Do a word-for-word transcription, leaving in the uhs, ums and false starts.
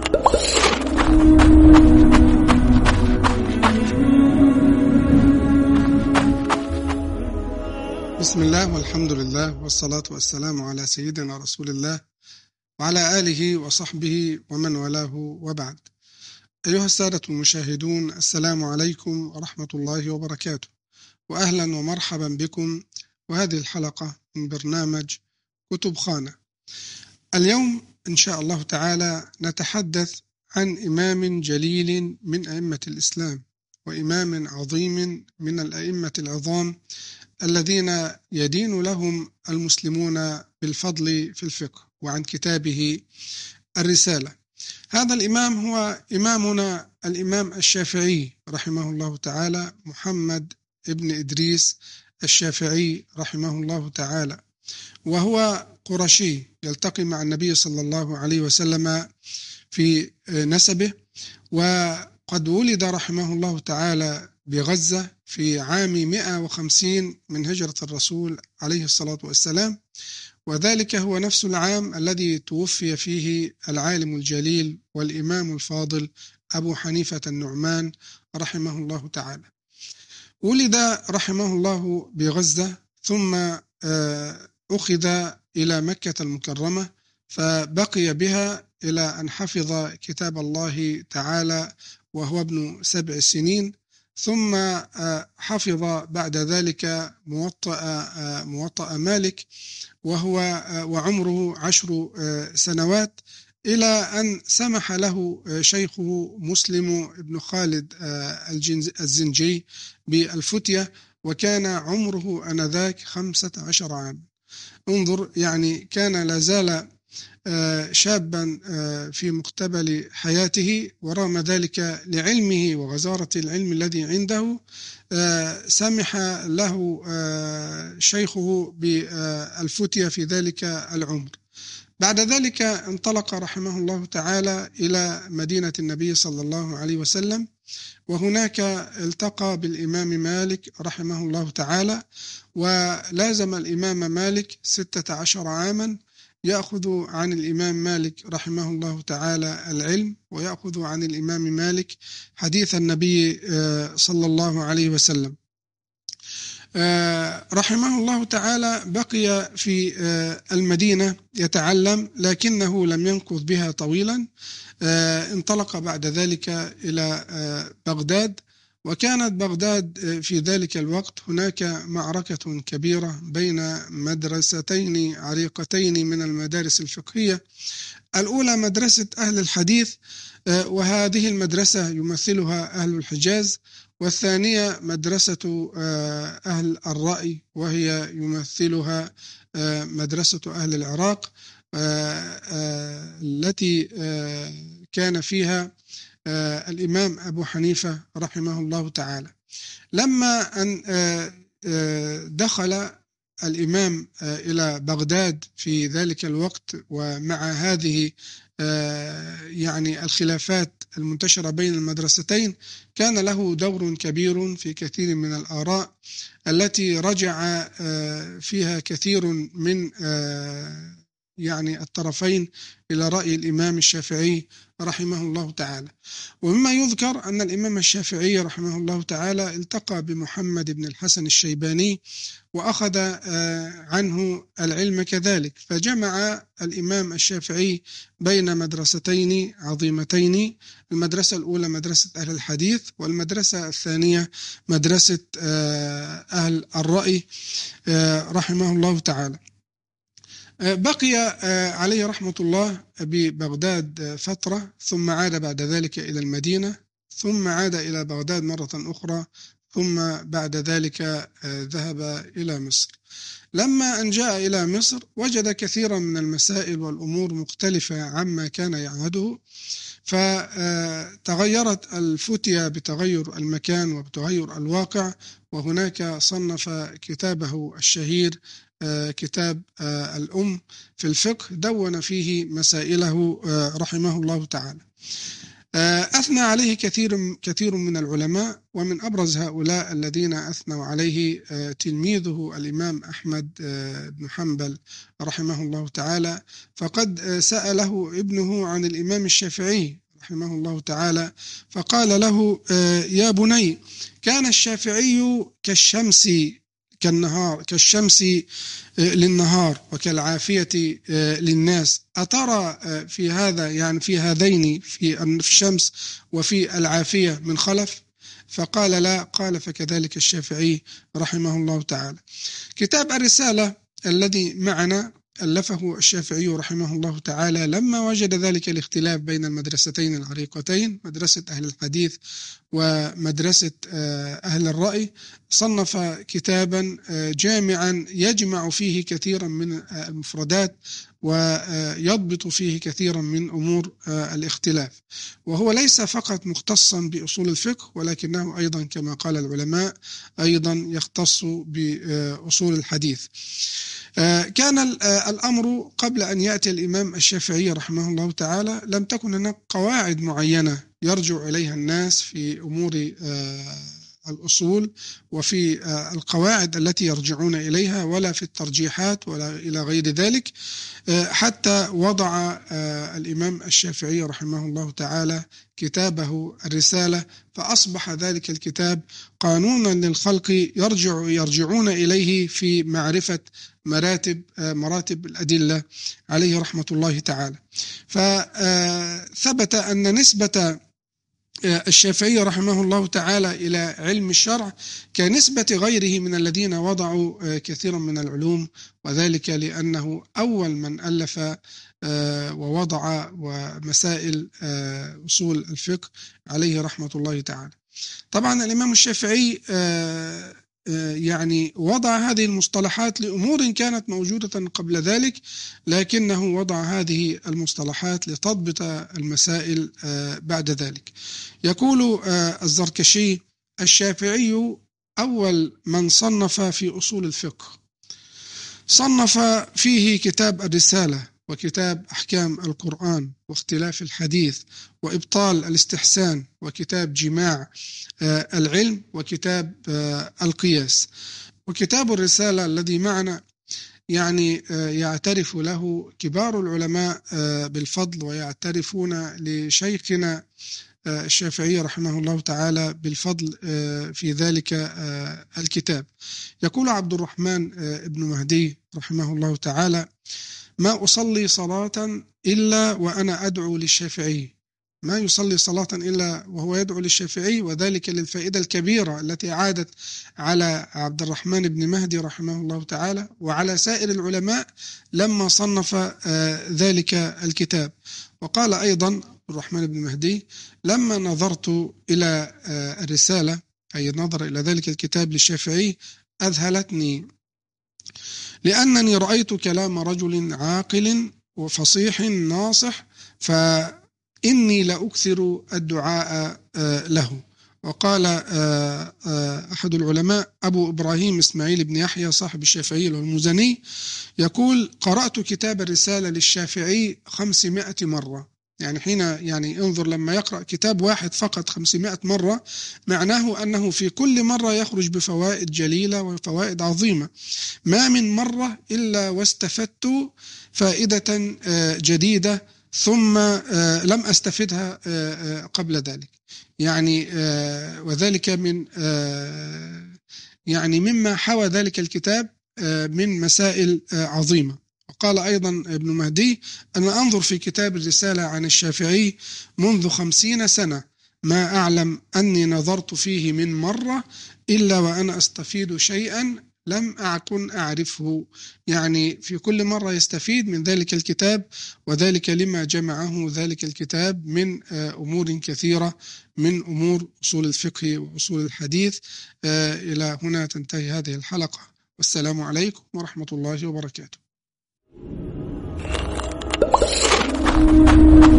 بسم الله والحمد لله والصلاة والسلام على سيدنا رسول الله وعلى آله وصحبه ومن والاه وبعد. أيها السادة المشاهدون، السلام عليكم ورحمة الله وبركاته، وأهلا ومرحبا بكم وهذه الحلقة من برنامج كتب خانة. اليوم إن شاء الله تعالى نتحدث عن إمام جليل من أئمة الإسلام، وإمام عظيم من الأئمة العظام الذين يدين لهم المسلمون بالفضل في الفقه، وعن كتابه الرسالة. هذا الإمام هو إمامنا الإمام الشافعي رحمه الله تعالى، محمد ابن إدريس الشافعي رحمه الله تعالى، وهو قرشي يلتقي مع النبي صلى الله عليه وسلم في نسبه، وقد ولد رحمه الله تعالى بغزة في عام مئة وخمسين من هجرة الرسول عليه الصلاة والسلام، وذلك هو نفس العام الذي توفي فيه العالم الجليل والإمام الفاضل أبو حنيفة النعمان رحمه الله تعالى. ولد رحمه الله بغزة، ثم أخذ إلى مكة المكرمة، فبقي بها إلى أن حفظ كتاب الله تعالى وهو ابن سبع سنين، ثم حفظ بعد ذلك موطأ موطأ مالك وهو وعمره عشر سنوات، إلى أن سمح له شيخه مسلم بن خالد الزنجي بالفتية، وكان عمره آنذاك خمسة عشر عام. انظر، يعني كان لازال شابا في مقتبل حياته، ورغم ذلك لعلمه وغزارة العلم الذي عنده سمح له شيخه بالفتية في ذلك العمر. بعد ذلك انطلق رحمه الله تعالى إلى مدينة النبي صلى الله عليه وسلم، وهناك التقى بالإمام مالك رحمه الله تعالى، ولازم الإمام مالك ستة عشر عاما يأخذ عن الإمام مالك رحمه الله تعالى العلم، ويأخذ عن الإمام مالك حديث النبي صلى الله عليه وسلم. رحمه الله تعالى بقي في المدينة يتعلم، لكنه لم يمكث بها طويلا. انطلق بعد ذلك إلى بغداد، وكانت بغداد في ذلك الوقت هناك معركة كبيرة بين مدرستين عريقتين من المدارس الفقهية. الأولى مدرسة أهل الحديث، وهذه المدرسة يمثلها أهل الحجاز، والثانية مدرسة أهل الرأي، وهي يمثلها مدرسة أهل العراق، التي كان فيها الإمام أبو حنيفة رحمه الله تعالى. لما أن دخل الإمام إلى بغداد في ذلك الوقت، ومع هذه يعني الخلافات المنتشرة بين المدرستين، كان له دور كبير في كثير من الآراء التي رجع فيها كثير من يعني الطرفين إلى رأي الإمام الشافعي رحمه الله تعالى. ومما يذكر أن الإمام الشافعي رحمه الله تعالى التقى بمحمد بن الحسن الشيباني، وأخذ عنه العلم كذلك، فجمع الإمام الشافعي بين مدرستين عظيمتين: المدرسة الأولى مدرسة أهل الحديث، والمدرسة الثانية مدرسة أهل الرأي رحمه الله تعالى. بقي عليه رحمة الله ببغداد فترة، ثم عاد بعد ذلك إلى المدينة، ثم عاد إلى بغداد مرة أخرى، ثم بعد ذلك ذهب إلى مصر. لما أن جاء إلى مصر وجد كثيرا من المسائل والأمور مختلفة عما كان يعهده، فتغيرت الفتية بتغير المكان وبتغير الواقع، وهناك صنف كتابه الشهير كتاب الأم في الفقه، دون فيه مسائله رحمه الله تعالى. أثنى عليه كثير كثير من العلماء، ومن أبرز هؤلاء الذين أثنوا عليه تلميذه الإمام أحمد بن حنبل رحمه الله تعالى. فقد سأله ابنه عن الإمام الشافعي رحمه الله تعالى، فقال له: يا بني، كان الشافعي كالشمس كالنهار كالشمس للنهار وكالعافية للناس، أترى في هذا يعني في هذين في الشمس وفي العافية من خلف؟ فقال: لا. قال: فكذلك الشافعي رحمه الله تعالى. كتاب الرسالة الذي معنا ألفه الشافعي رحمه الله تعالى لما وجد ذلك الاختلاف بين المدرستين العريقتين، مدرسة أهل الحديث ومدرسة أهل الرأي. صنف كتابا جامعا يجمع فيه كثيرا من المفردات ويضبط فيه كثيرا من أمور الاختلاف، وهو ليس فقط مختصا بأصول الفقه، ولكنه أيضا كما قال العلماء أيضا يختص بأصول الحديث. كان الأمر قبل أن يأتي الإمام الشافعي رحمه الله تعالى لم تكن هناك قواعد معينة يرجع إليها الناس في أمور الأصول وفي القواعد التي يرجعون إليها، ولا في الترجيحات ولا إلى غير ذلك، حتى وضع الإمام الشافعي رحمه الله تعالى كتابه الرسالة، فأصبح ذلك الكتاب قانونا للخلق يرجع يرجعون إليه في معرفة مراتب مراتب الأدلة عليه رحمة الله تعالى. فثبت أن نسبة الشافعي رحمه الله تعالى إلى علم الشرع كنسبة غيره من الذين وضعوا كثيرا من العلوم، وذلك لأنه أول من ألف ووضع ومسائل أصول الفقه عليه رحمة الله تعالى. طبعا الإمام الشافعي يعني وضع هذه المصطلحات لأمور كانت موجودة قبل ذلك، لكنه وضع هذه المصطلحات لتضبط المسائل بعد ذلك. يقول الزركشي: الشافعي أول من صنف في أصول الفقه، صنف فيه كتاب الرسالة وكتاب أحكام القرآن واختلاف الحديث وإبطال الاستحسان وكتاب جماع العلم وكتاب القياس. وكتاب الرسالة الذي معنا يعني يعترف له كبار العلماء بالفضل، ويعترفون لشيخنا الشافعي رحمه الله تعالى بالفضل في ذلك الكتاب. يقول عبد الرحمن بن مهدي رحمه الله تعالى: ما أصلي صلاة إلا وأنا أدعو للشافعي. ما يصلي صلاة إلا وهو يدعو للشافعي، وذلك للفائدة الكبيرة التي عادت على عبد الرحمن بن مهدي رحمه الله تعالى وعلى سائر العلماء لما صنف ذلك الكتاب. وقال أيضا عبد الرحمن بن مهدي: لما نظرت إلى الرسالة، أي نظر إلى ذلك الكتاب للشافعي، أذهلتني، لأنني رأيت كلام رجل عاقل وفصيح ناصح، فإني لأكثر الدعاء له. وقال أحد العلماء أبو إبراهيم إسماعيل بن يحيى صاحب الشافعي والمزني يقول: قرأت كتاب الرسالة للشافعي خمسمائة مرة. يعني حين يعني انظر لما يقرأ كتاب واحد فقط خمسمائة مرة، معناه أنه في كل مرة يخرج بفوائد جليلة وفوائد عظيمة. ما من مرة إلا واستفدت فائدة جديدة ثم لم أستفدها قبل ذلك. يعني وذلك من يعني مما حوى ذلك الكتاب من مسائل عظيمة. وقال أيضا ابن مهدي: أنا أنظر في كتاب الرسالة عن الشافعي منذ خمسين سنة، ما أعلم أني نظرت فيه من مرة إلا وأنا أستفيد شيئا لم أكن أعرفه. يعني في كل مرة يستفيد من ذلك الكتاب، وذلك لما جمعه ذلك الكتاب من أمور كثيرة من أمور أصول الفقه وأصول الحديث. إلى هنا تنتهي هذه الحلقة، والسلام عليكم ورحمة الله وبركاته.